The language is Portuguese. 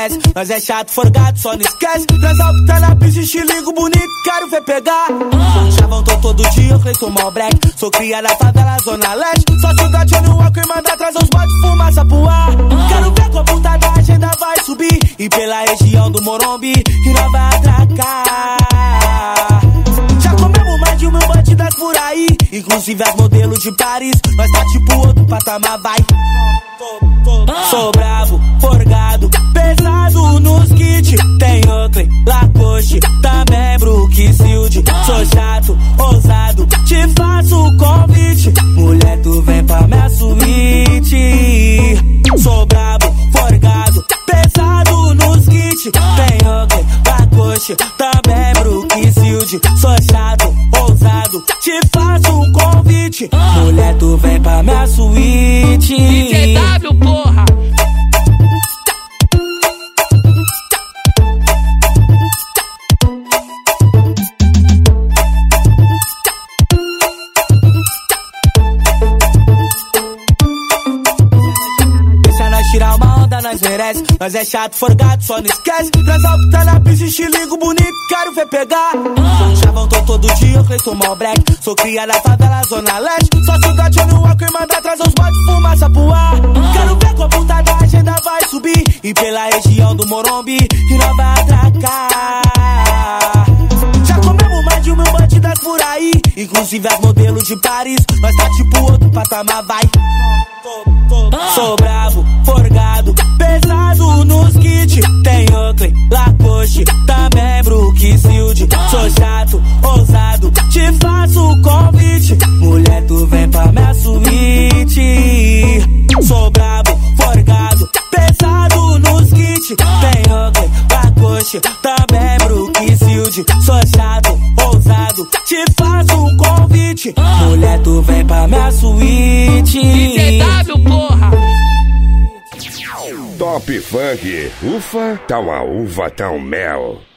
merece. Nós é chato, forgado, só não esquece. Transalto tá na pista, estilingo bonito, quero ver pegar. Chavão tô todo dia, eu Cleiton Malbreck. Sou cria na favela, zona leste. Só cidade no Walker, manda trazer os botes, fumaça pro ar. Quero ver com puta da agenda vai subir. E pela região do Morumbi, que nós vai atracar. Já comemos mais de 1000 bandidas por aí, inclusive as modelos de Paris. Nós tá tipo outro patamar, vai. Sou bravo, forgado, pesado nos kits. Tem Oakley, Lacoste, também Brook Shield. Sou chato, ousado, te faço convite. Mulher, tu vem pra minha suíte. Sou bravo, forgado, pesado nos kits. Tem Oakley, Lacoste, também Brook Shield. Sou chato, ousado, te faço um convite. Mulher, tu vem pra minha suíte. DJW, porra! Deixa nós tirar uma onda, nós merece. Nós é chato, forgado, só não esquece. Transalto tá na pista, estilingo bonito, quero ver pegar. Chavão tô todo dia, eu Cleiton Malbreck. Sou cria na favela, zona leste. Só cidade no Walker, manda trazer os botes, fumaça pro ar. Quero ver com a puta da agenda vai subir. E pela região do Morumbi, que nós vai atracar. Já comemos mais de 1000 bandidas por aí, inclusive as modelos de Paris. Nós tá tipo outro patamar, vai. Sou bravo, forgado, pesado nos kits. Tem Oakley, Lacoste, também Brook Shield. Sou chato, ousado, te faço convite. Mulher, tu vem pra minha suíte. Sou bravo, forgado, pesado nos kits. Tem Oakley, Lacoste, também Brook Shield. Sou chato, ousado, te faço um convite. Mulher, tu vem pra minha suíte. DJW, porra! Top Funk, ufa, tá uma uva, tá um mel.